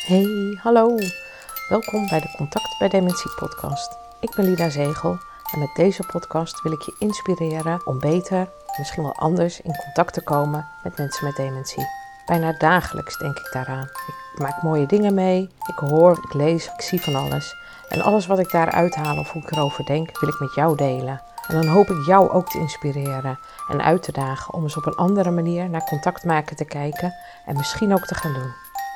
Hey, hallo. Welkom bij de Contact bij Dementie podcast. Ik ben Lida Zegel en met deze podcast wil ik je inspireren om beter, misschien wel anders, in contact te komen met mensen met dementie. Bijna dagelijks denk ik daaraan. Ik maak mooie dingen mee, ik hoor, ik lees, ik zie van alles. En alles wat ik daaruit haal of hoe ik erover denk, wil ik met jou delen. En dan hoop ik jou ook te inspireren en uit te dagen om eens op een andere manier naar contact maken te kijken en misschien ook te gaan doen.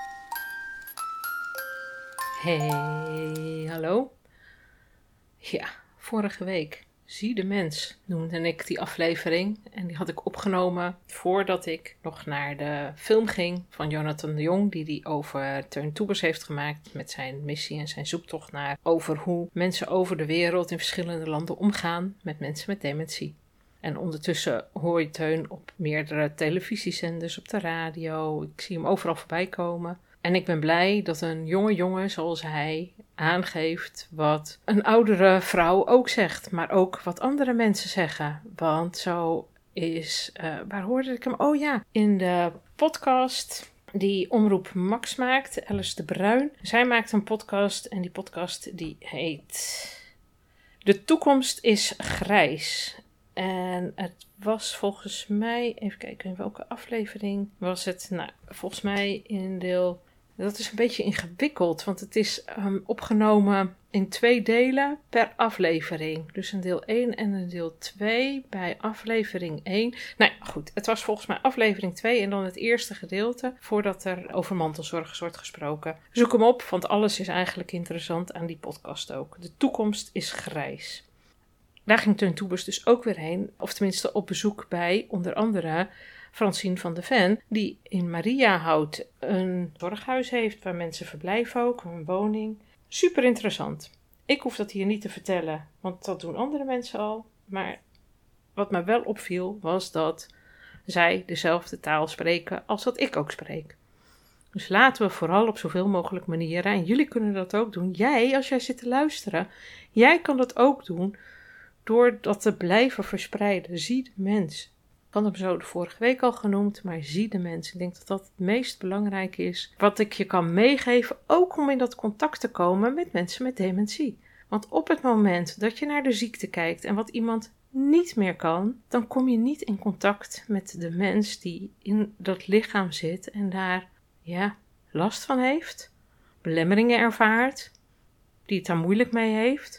Hey, hallo. Ja, vorige week Zie de Mens noemde ik die aflevering. En die had ik opgenomen voordat ik nog naar de film ging van Jonathan de Jong. Die over Teun Toebers heeft gemaakt met zijn missie en zijn zoektocht naar over hoe mensen over de wereld in verschillende landen omgaan met mensen met dementie. En ondertussen hoor je Teun op meerdere televisiezenders, op de radio. Ik zie hem overal voorbij komen. En ik ben blij dat een jonge jongen zoals hij aangeeft wat een oudere vrouw ook zegt. Maar ook wat andere mensen zeggen. Want zo is, waar hoorde ik hem? Oh ja, in de podcast die Omroep Max maakt, Alice de Bruin. Zij maakt een podcast en die podcast die heet De Toekomst is Grijs. En het was volgens mij, even kijken in welke aflevering was het. Nou, volgens mij in deel, dat is een beetje ingewikkeld, want het is opgenomen in 2 delen per aflevering. Dus een deel 1 en een deel 2 bij aflevering 1. Nou ja, goed, het was volgens mij aflevering 2 en dan het eerste gedeelte voordat er over mantelzorgers wordt gesproken. Zoek hem op, want alles is eigenlijk interessant aan die podcast ook. De toekomst is grijs. Daar ging Teun Toebers dus ook weer heen, of tenminste op bezoek bij onder andere Francine van de Ven, die in Mariahout een zorghuis heeft waar mensen verblijven ook, een woning. Super interessant. Ik hoef dat hier niet te vertellen, want dat doen andere mensen al. Maar wat me wel opviel was dat zij dezelfde taal spreken als dat ik ook spreek. Dus laten we vooral op zoveel mogelijk manieren, en jullie kunnen dat ook doen. Jij, als jij zit te luisteren, jij kan dat ook doen door dat te blijven verspreiden. Zie de mens. Ik had hem zo de vorige week al genoemd, maar zie de mens. Ik denk dat dat het meest belangrijk is wat ik je kan meegeven, ook om in dat contact te komen met mensen met dementie. Want op het moment dat je naar de ziekte kijkt en wat iemand niet meer kan, dan kom je niet in contact met de mens die in dat lichaam zit en daar last van heeft, belemmeringen ervaart, die het daar moeilijk mee heeft.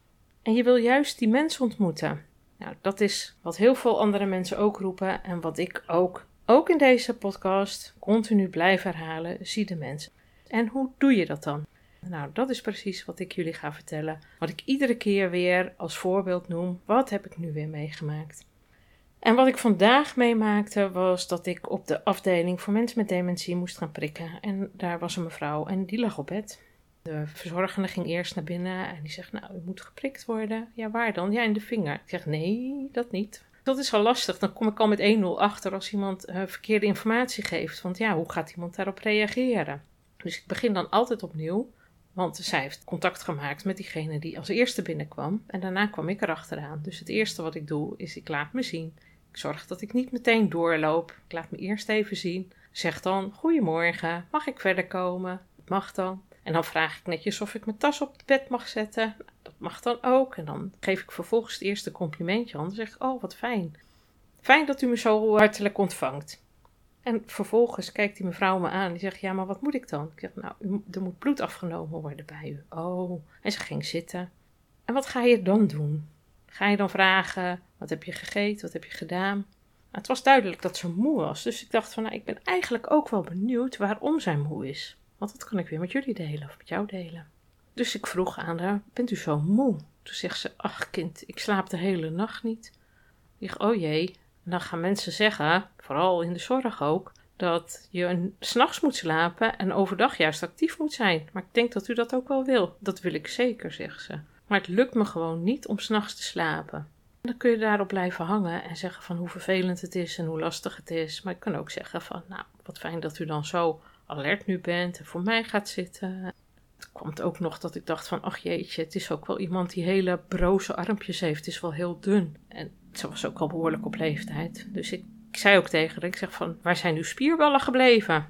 En je wil juist die mens ontmoeten. Nou, dat is wat heel veel andere mensen ook roepen en wat ik ook in deze podcast continu blijf herhalen. Zie de mens. En hoe doe je dat dan? Nou, dat is precies wat ik jullie ga vertellen. Wat ik iedere keer weer als voorbeeld noem. Wat heb ik nu weer meegemaakt? En wat ik vandaag meemaakte was dat ik op de afdeling voor mensen met dementie moest gaan prikken. En daar was een mevrouw en die lag op bed. De verzorgende ging eerst naar binnen en die zegt, nou, u moet geprikt worden. Ja, waar dan? Ja, in de vinger. Ik zeg, nee, dat niet. Dat is al lastig. Dan kom ik al met 1-0 achter als iemand verkeerde informatie geeft. Want ja, hoe gaat iemand daarop reageren? Dus ik begin dan altijd opnieuw. Want zij heeft contact gemaakt met diegene die als eerste binnenkwam. En daarna kwam ik erachteraan. Dus het eerste wat ik doe is, ik laat me zien. Ik zorg dat ik niet meteen doorloop. Ik laat me eerst even zien. Zeg dan, goedemorgen, mag ik verder komen? Dat mag dan. En dan vraag ik netjes of ik mijn tas op het bed mag zetten. Nou, dat mag dan ook. En dan geef ik vervolgens het eerste complimentje aan. Dan zeg ik, oh wat fijn. Fijn dat u me zo hartelijk ontvangt. En vervolgens kijkt die mevrouw me aan. Die zegt, ja, maar wat moet ik dan? Ik zeg, nou, er moet bloed afgenomen worden bij u. Oh. En ze ging zitten. En wat ga je dan doen? Ga je dan vragen, wat heb je gegeten? Wat heb je gedaan? Nou, het was duidelijk dat ze moe was. Dus ik dacht van, nou, ik ben eigenlijk ook wel benieuwd waarom zij moe is. Want dat kan ik weer met jullie delen of met jou delen. Dus ik vroeg aan haar, bent u zo moe? Toen zegt ze, ach kind, ik slaap de hele nacht niet. Ik zeg, oh jee. En dan gaan mensen zeggen, vooral in de zorg ook, dat je 's nachts moet slapen en overdag juist actief moet zijn. Maar ik denk dat u dat ook wel wil. Dat wil ik zeker, zegt ze. Maar het lukt me gewoon niet om 's nachts te slapen. En dan kun je daarop blijven hangen en zeggen van hoe vervelend het is en hoe lastig het is. Maar ik kan ook zeggen van, nou, wat fijn dat u dan zo alert nu bent en voor mij gaat zitten. Het kwam ook nog dat ik dacht van, ach jeetje, het is ook wel iemand die hele broze armpjes heeft. Het is wel heel dun. En ze was ook al behoorlijk op leeftijd. Dus ik zei ook tegen haar, ik zeg van, waar zijn uw spierballen gebleven?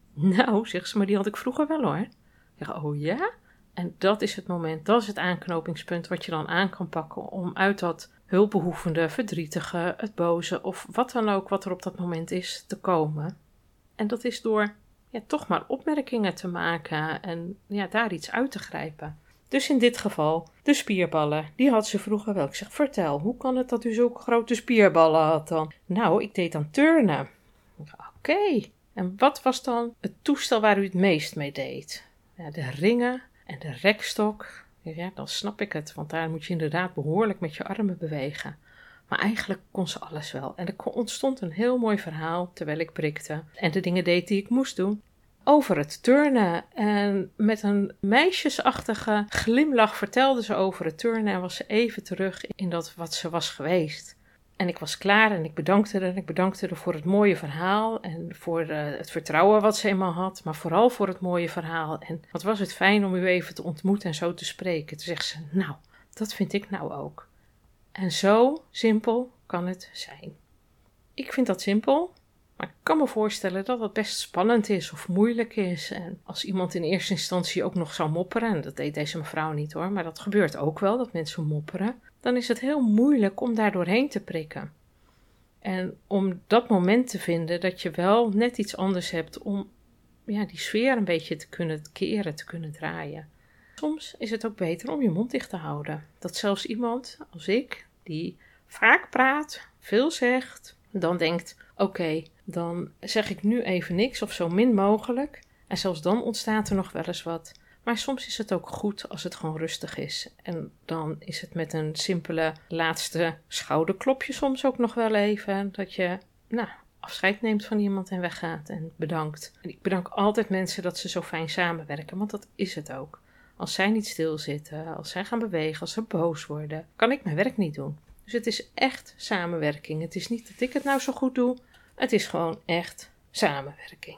Nou, zegt ze, maar die had ik vroeger wel hoor. Ik zeg, oh ja? En dat is het moment, dat is het aanknopingspunt wat je dan aan kan pakken om uit dat hulpbehoevende, verdrietige, het boze of wat dan ook wat er op dat moment is te komen. En dat is door toch maar opmerkingen te maken en daar iets uit te grijpen. Dus in dit geval, de spierballen, die had ze vroeger wel. Ik zeg, vertel, hoe kan het dat u zulke grote spierballen had dan? Nou, ik deed aan turnen. Oké. En wat was dan het toestel waar u het meest mee deed? Ja, de ringen en de rekstok. Ja, dan snap ik het, want daar moet je inderdaad behoorlijk met je armen bewegen. Maar eigenlijk kon ze alles wel. En er ontstond een heel mooi verhaal terwijl ik prikte en de dingen deed die ik moest doen. Over het turnen. En met een meisjesachtige glimlach vertelde ze over het turnen en was ze even terug in dat wat ze was geweest. En ik was klaar en ik bedankte haar. En ik bedankte haar voor het mooie verhaal en voor het vertrouwen wat ze eenmaal had. Maar vooral voor het mooie verhaal. En wat was het fijn om u even te ontmoeten en zo te spreken. Toen zegt ze, nou, dat vind ik nou ook. En zo simpel kan het zijn. Ik vind dat simpel. Maar ik kan me voorstellen dat het best spannend is of moeilijk is. En als iemand in eerste instantie ook nog zou mopperen, en dat deed deze mevrouw niet hoor, maar dat gebeurt ook wel, dat mensen mopperen, dan is het heel moeilijk om daar doorheen te prikken. En om dat moment te vinden dat je wel net iets anders hebt om die sfeer een beetje te kunnen keren, te kunnen draaien. Soms is het ook beter om je mond dicht te houden. Dat zelfs iemand als ik, die vaak praat, veel zegt, dan denkt, oké, dan zeg ik nu even niks of zo min mogelijk. En zelfs dan ontstaat er nog wel eens wat. Maar soms is het ook goed als het gewoon rustig is. En dan is het met een simpele laatste schouderklopje soms ook nog wel even dat je afscheid neemt van iemand en weggaat en bedankt. En ik bedank altijd mensen dat ze zo fijn samenwerken, want dat is het ook. Als zij niet stilzitten, als zij gaan bewegen, als ze boos worden, kan ik mijn werk niet doen. Dus het is echt samenwerking. Het is niet dat ik het nou zo goed doe. Het is gewoon echt samenwerking.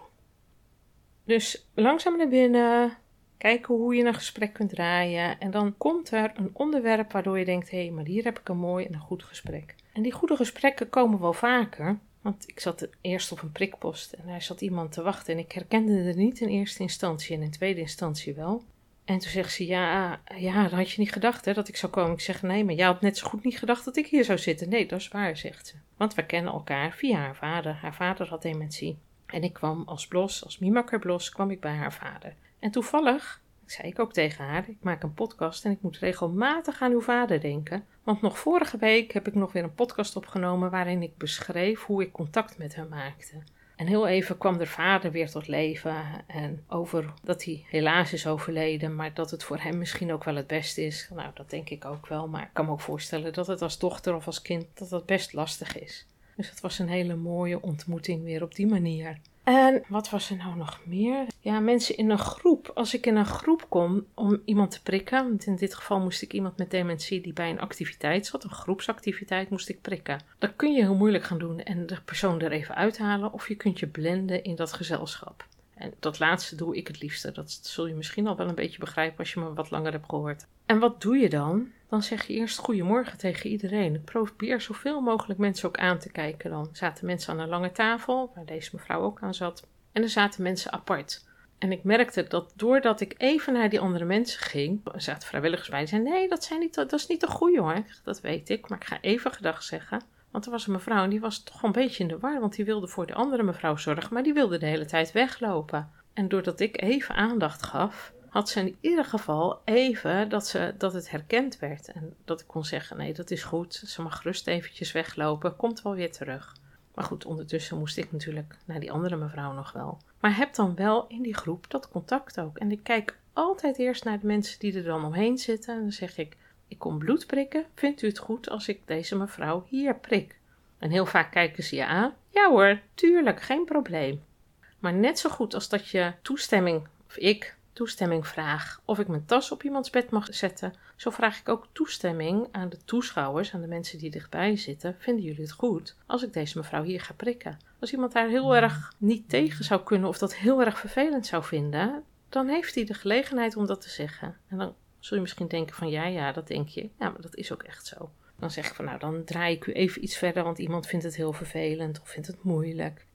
Dus langzaam naar binnen, kijken hoe je een gesprek kunt draaien. En dan komt er een onderwerp waardoor je denkt, hé, maar hier heb ik een mooi en een goed gesprek. En die goede gesprekken komen wel vaker. Want ik zat eerst op een prikpost en daar zat iemand te wachten. En ik herkende het niet in eerste instantie en in tweede instantie wel. En toen zegt ze, ja, dat had je niet gedacht hè, dat ik zou komen. Ik zeg, nee, maar jij had net zo goed niet gedacht dat ik hier zou zitten. Nee, dat is waar, zegt ze. Want we kennen elkaar via haar vader. Haar vader had dementie. En ik kwam als Mimakker Blos, kwam ik bij haar vader. En toevallig, zei ik ook tegen haar, ik maak een podcast en ik moet regelmatig aan uw vader denken. Want nog vorige week heb ik nog weer een podcast opgenomen waarin ik beschreef hoe ik contact met hem maakte. En heel even kwam de vader weer tot leven en over dat hij helaas is overleden, maar dat het voor hem misschien ook wel het beste is. Nou, dat denk ik ook wel, maar ik kan me ook voorstellen dat het als dochter of als kind dat best lastig is. Dus het was een hele mooie ontmoeting weer op die manier. En wat was er nou nog meer? Ja, mensen in een groep. Als ik in een groep kom om iemand te prikken, want in dit geval moest ik iemand met dementie die bij een activiteit zat, een groepsactiviteit, moest ik prikken. Dat kun je heel moeilijk gaan doen en de persoon er even uithalen of je kunt je blenden in dat gezelschap. En dat laatste doe ik het liefste. Dat zul je misschien al wel een beetje begrijpen als je me wat langer hebt gehoord. En wat doe je dan? Dan zeg je eerst goedemorgen tegen iedereen. Ik probeer zoveel mogelijk mensen ook aan te kijken. Dan zaten mensen aan een lange tafel, waar deze mevrouw ook aan zat. En er zaten mensen apart. En ik merkte dat doordat ik even naar die andere mensen ging, er zaten vrijwilligers bij die zeiden, nee, dat is niet de goeie hoor. Dat weet ik, maar ik ga even gedag zeggen. Want er was een mevrouw en die was toch een beetje in de war, want die wilde voor de andere mevrouw zorgen, maar die wilde de hele tijd weglopen. En doordat ik even aandacht gaf, had ze in ieder geval even dat het herkend werd. En dat ik kon zeggen, nee, dat is goed, ze mag gerust eventjes weglopen, komt wel weer terug. Maar goed, ondertussen moest ik natuurlijk naar die andere mevrouw nog wel. Maar heb dan wel in die groep dat contact ook. En ik kijk altijd eerst naar de mensen die er dan omheen zitten. En dan zeg ik kom bloed prikken. Vindt u het goed als ik deze mevrouw hier prik? En heel vaak kijken ze je aan. Ja hoor, tuurlijk, geen probleem. Maar net zo goed als dat je toestemming vraag of ik mijn tas op iemands bed mag zetten, zo vraag ik ook toestemming aan de toeschouwers, aan de mensen die dichtbij zitten. Vinden jullie het goed als ik deze mevrouw hier ga prikken? Als iemand daar heel erg niet tegen zou kunnen of dat heel erg vervelend zou vinden, dan heeft hij de gelegenheid om dat te zeggen. En dan zul je misschien denken van ja, dat denk je. Ja, maar dat is ook echt zo. Dan zeg ik van dan draai ik u even iets verder, want iemand vindt het heel vervelend of vindt het moeilijk.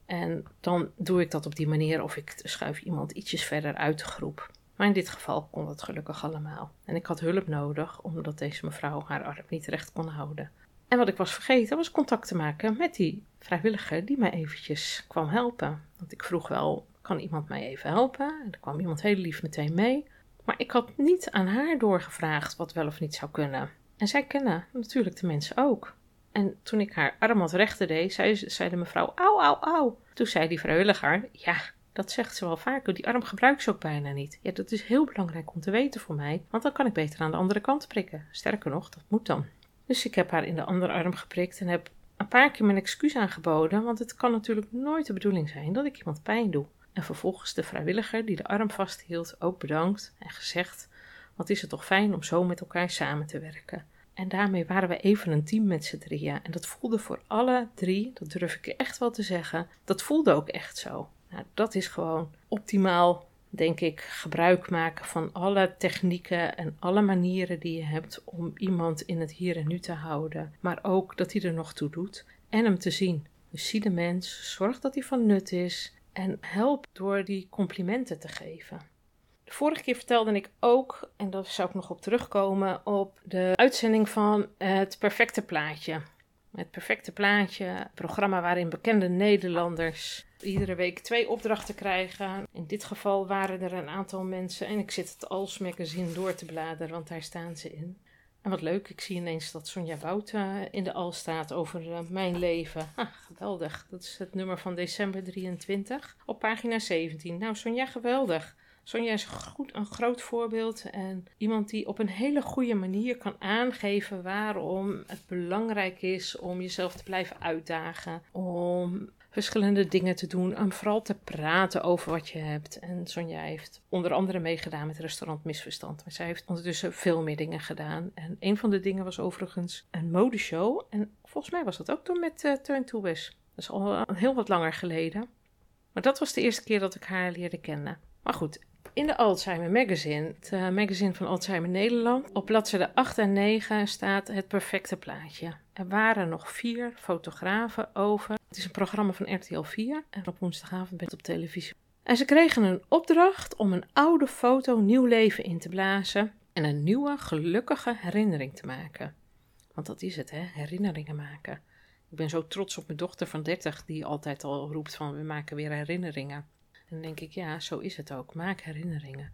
En dan doe ik dat op die manier of ik schuif iemand ietsjes verder uit de groep. Maar in dit geval kon dat gelukkig allemaal. En ik had hulp nodig, omdat deze mevrouw haar arm niet recht kon houden. En wat ik was vergeten, was contact te maken met die vrijwilliger die mij eventjes kwam helpen. Want ik vroeg wel, kan iemand mij even helpen? En er kwam iemand heel lief meteen mee. Maar ik had niet aan haar doorgevraagd wat wel of niet zou kunnen. En zij kennen natuurlijk de mensen ook. En toen ik haar arm wat rechter deed, zei de mevrouw, auw, auw, auw. Toen zei die vrijwilliger, ja, dat zegt ze wel vaker, die arm gebruikt ze ook bijna niet. Ja, dat is heel belangrijk om te weten voor mij, want dan kan ik beter aan de andere kant prikken. Sterker nog, dat moet dan. Dus ik heb haar in de andere arm geprikt en heb een paar keer mijn excuus aangeboden, want het kan natuurlijk nooit de bedoeling zijn dat ik iemand pijn doe. En vervolgens de vrijwilliger die de arm vasthield ook bedankt en gezegd, wat is het toch fijn om zo met elkaar samen te werken. En daarmee waren we even een team met z'n drieën. En dat voelde voor alle drie, dat durf ik echt wel te zeggen, dat voelde ook echt zo. Nou, dat is gewoon optimaal, denk ik, gebruik maken van alle technieken en alle manieren die je hebt om iemand in het hier en nu te houden. Maar ook dat hij er nog toe doet en hem te zien. Dus zie de mens, zorg dat hij van nut is en help door die complimenten te geven. De vorige keer vertelde ik ook, en daar zou ik nog op terugkomen, op de uitzending van Het Perfecte Plaatje. Het Perfecte Plaatje, een programma waarin bekende Nederlanders iedere week 2 opdrachten krijgen. In dit geval waren er een aantal mensen en ik zit het Als magazine door te bladeren, want daar staan ze in. En wat leuk, ik zie ineens dat Sonja Bout in de Al staat over mijn leven. Geweldig, dat is het nummer van december 23 op pagina 17. Nou Sonja, geweldig. Sonja is een groot voorbeeld en iemand die op een hele goede manier kan aangeven waarom het belangrijk is om jezelf te blijven uitdagen, om verschillende dingen te doen en vooral te praten over wat je hebt. En Sonja heeft onder andere meegedaan met Restaurant Misverstand, maar zij heeft ondertussen veel meer dingen gedaan. En een van de dingen was overigens een modeshow en volgens mij was dat ook toen met Teun Toebes. Dat is al heel wat langer geleden. Maar dat was de eerste keer dat ik haar leerde kennen. Maar goed, in de Alzheimer Magazine, het magazine van Alzheimer Nederland, op bladzijde 8 en 9 staat Het Perfecte Plaatje. Er waren nog 4 fotografen over. Het is een programma van RTL 4 en op woensdagavond ben ik op televisie. En ze kregen een opdracht om een oude foto nieuw leven in te blazen en een nieuwe gelukkige herinnering te maken. Want dat is het, hè? Herinneringen maken. Ik ben zo trots op mijn dochter van 30 die altijd al roept van we maken weer herinneringen. En dan denk ik, ja, zo is het ook. Maak herinneringen.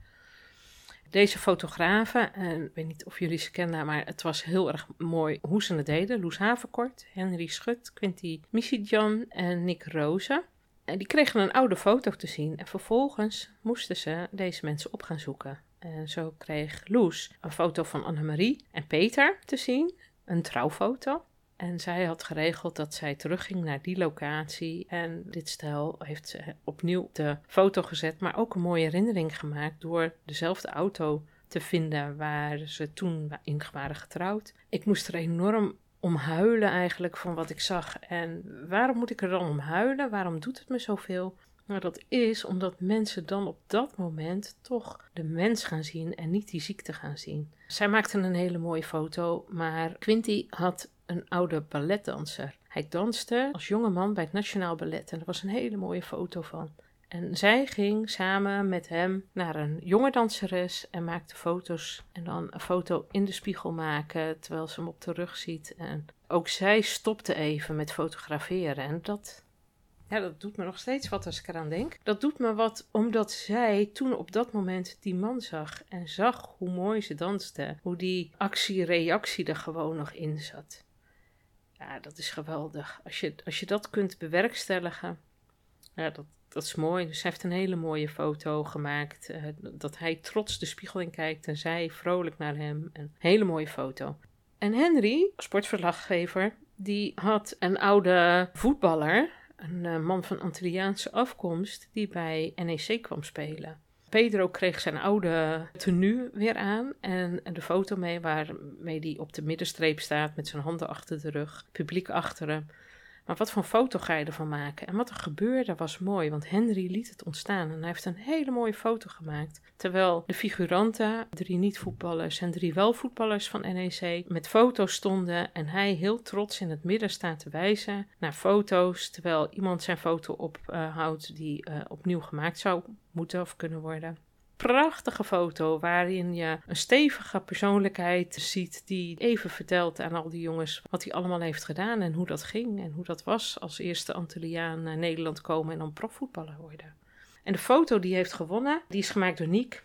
Deze fotografen, en ik weet niet of jullie ze kennen, maar het was heel erg mooi hoe ze het deden. Loes Haverkort, Henry Schut, Quinty Michijan en Nick Rozen. En die kregen een oude foto te zien en vervolgens moesten ze deze mensen op gaan zoeken. En zo kreeg Loes een foto van Annemarie en Peter te zien, een trouwfoto. En zij had geregeld dat zij terugging naar die locatie. En dit stel heeft ze opnieuw de foto gezet, maar ook een mooie herinnering gemaakt door dezelfde auto te vinden waar ze toen in waren getrouwd. Ik moest er enorm om huilen eigenlijk van wat ik zag. En waarom moet ik er dan om huilen? Waarom doet het me zoveel? Nou, dat is omdat mensen dan op dat moment toch de mens gaan zien en niet die ziekte gaan zien. Zij maakten een hele mooie foto, maar Quinty had een oude balletdanser. Hij danste als jonge man bij het Nationaal Ballet en er was een hele mooie foto van. En zij ging samen met hem naar een jonge danseres en maakte foto's. En dan een foto in de spiegel maken terwijl ze hem op de rug ziet. En ook zij stopte even met fotograferen en dat doet me nog steeds wat als ik eraan denk. Dat doet me wat omdat zij toen op dat moment die man zag. En zag hoe mooi ze danste. Hoe die actie-reactie er gewoon nog in zat. Ja, dat is geweldig. Als je dat kunt bewerkstelligen. Ja, dat is mooi. Dus hij heeft een hele mooie foto gemaakt. Dat hij trots de spiegel in kijkt. En zij vrolijk naar hem. Een hele mooie foto. En Henry, sportverslaggever, die had een oude voetballer. Een man van Antilliaanse afkomst die bij NEC kwam spelen. Pedro kreeg zijn oude tenue weer aan en de foto mee waarmee hij op de middenstreep staat met zijn handen achter de rug, publiek achter hem. Maar wat voor foto ga je ervan maken? En wat er gebeurde was mooi, want Henry liet het ontstaan. En hij heeft een hele mooie foto gemaakt. Terwijl de figuranten, 3 niet-voetballers en 3 wel-voetballers van NEC, met foto's stonden. En hij heel trots in het midden staat te wijzen naar foto's. Terwijl iemand zijn foto ophoudt die opnieuw gemaakt zou moeten of kunnen worden. Prachtige foto waarin je een stevige persoonlijkheid ziet die even vertelt aan al die jongens wat hij allemaal heeft gedaan en hoe dat ging en hoe dat was als eerste Antilliaan naar Nederland komen en dan profvoetballer worden. En de foto die heeft gewonnen, die is gemaakt door Niek.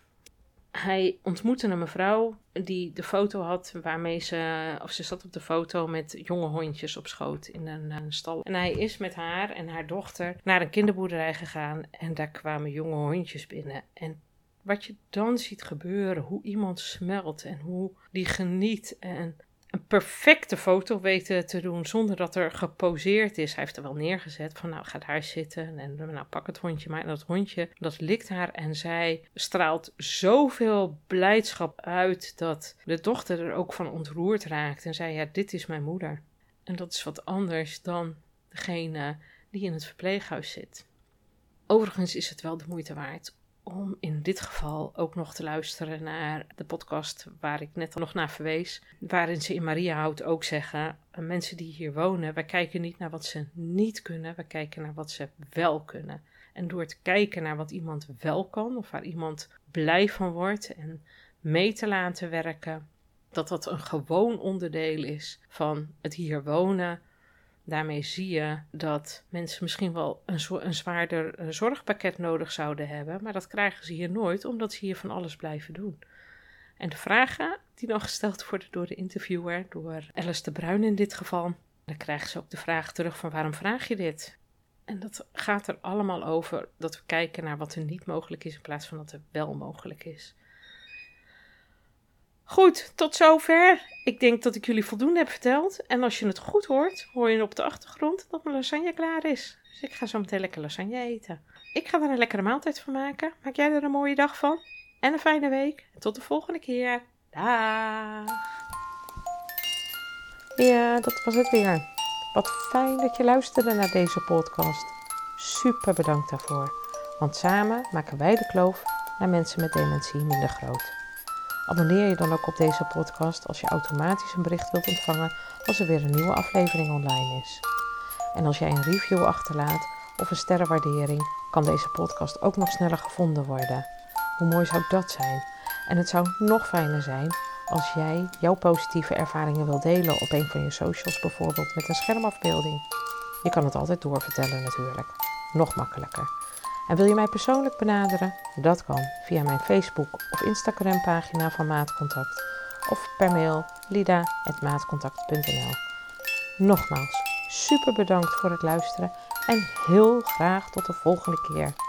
Hij ontmoette een mevrouw die de foto had waarmee ze zat op de foto met jonge hondjes op schoot in een stal. En hij is met haar en haar dochter naar een kinderboerderij gegaan en daar kwamen jonge hondjes binnen. En wat je dan ziet gebeuren, hoe iemand smelt en hoe die geniet en een perfecte foto weten te doen zonder dat er geposeerd is. Hij heeft er wel neergezet van nou ga daar zitten en nou pak het hondje maar. En dat hondje dat likt haar en zij straalt zoveel blijdschap uit dat de dochter er ook van ontroerd raakt en zei ja dit is mijn moeder. En dat is wat anders dan degene die in het verpleeghuis zit. Overigens is het wel de moeite waard om in dit geval ook nog te luisteren naar de podcast waar ik net al nog naar verwees. Waarin ze in Mariahout ook zeggen, mensen die hier wonen, wij kijken niet naar wat ze niet kunnen, wij kijken naar wat ze wel kunnen. En door te kijken naar wat iemand wel kan, of waar iemand blij van wordt en mee te laten werken, dat een gewoon onderdeel is van het hier wonen. Daarmee zie je dat mensen misschien wel een zwaarder zorgpakket nodig zouden hebben, maar dat krijgen ze hier nooit, omdat ze hier van alles blijven doen. En de vragen die dan gesteld worden door de interviewer, door Alice de Bruin in dit geval, dan krijgen ze ook de vraag terug van waarom vraag je dit? En dat gaat er allemaal over dat we kijken naar wat er niet mogelijk is in plaats van wat er wel mogelijk is. Goed, tot zover. Ik denk dat ik jullie voldoende heb verteld. En als je het goed hoort, hoor je op de achtergrond dat mijn lasagne klaar is. Dus ik ga zo meteen lekker lasagne eten. Ik ga er een lekkere maaltijd van maken. Maak jij er een mooie dag van. En een fijne week. En tot de volgende keer. Daag. Ja, dat was het weer. Wat fijn dat je luisterde naar deze podcast. Super bedankt daarvoor. Want samen maken wij de kloof naar mensen met dementie minder groot. Abonneer je dan ook op deze podcast als je automatisch een bericht wilt ontvangen als er weer een nieuwe aflevering online is. En als jij een review achterlaat of een sterrenwaardering, kan deze podcast ook nog sneller gevonden worden. Hoe mooi zou dat zijn? En het zou nog fijner zijn als jij jouw positieve ervaringen wilt delen op een van je socials, bijvoorbeeld met een schermafbeelding. Je kan het altijd doorvertellen natuurlijk. Nog makkelijker. En wil je mij persoonlijk benaderen? Dat kan via mijn Facebook of Instagram pagina van Maatcontact of per mail lida@maatcontact.nl. Nogmaals, super bedankt voor het luisteren en heel graag tot de volgende keer.